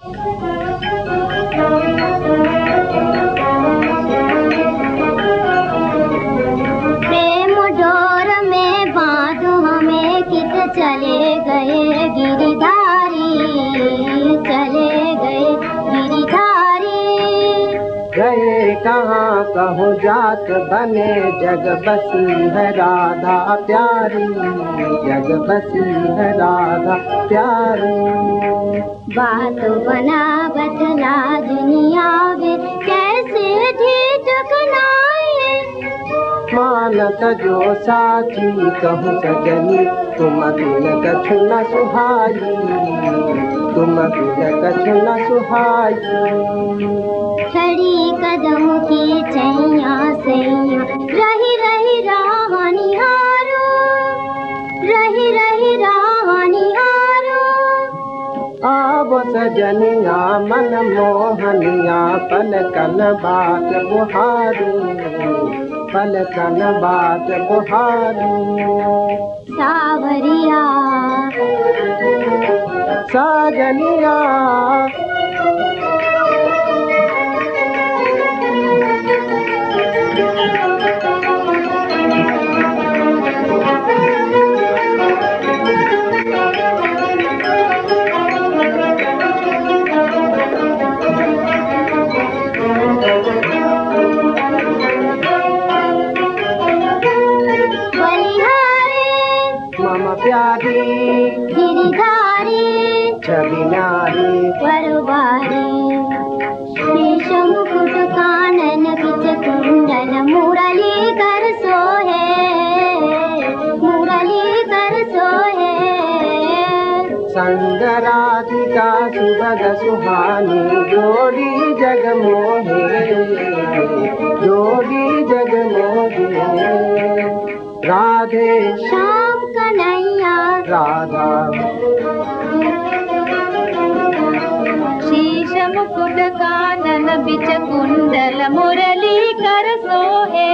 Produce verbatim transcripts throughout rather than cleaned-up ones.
प्रेम door में बांधो हमें, कित चले गए गिरधारी, चले गए गिरधारी। गए कहाँ कहो जात बने, जग बसी है राधा प्यारी, जग बसी है राधा प्यारी। बात बना बतला दुनिया में, कैसे ठीक टकराए। मानत जो साथी कहूँ सजनी, तुम बिन कछु न सुहाई, तुम बिन कछु न सुहाई। खड़ी कदम की छैया सैया, रही रही राह निहारो, रही रही राह निहारो। आव सजनिया मन मोहनिया, पलकन बात बुहारी, पलकन बात बुहारी। सावरिया साजनिया मम प्यारी गिरधारी, छवि नारी परवारी। शेष मुकुट कानन बिच कुंडल, मुरली कर सोहे, मुरली कर सोहे। संग राधिका सुभग सुहानी, जोड़ी जग मोहे, जोड़ी जग मोहे। राधे श्याम कन्हैया राधा, शीश मुकुट कानन बिच कुंडल, मुरली कर सोहे,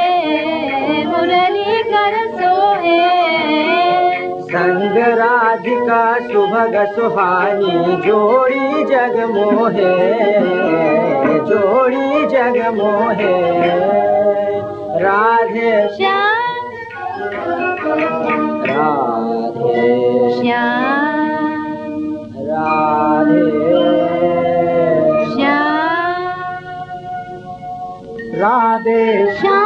मुरली कर सोहे। संग राधिका सुभग सुहानी, जोड़ी जग मोहे, जोड़ी जग मोहे। राधे श्याम राधे श्याम, राधे श्याम, राधे श्याम।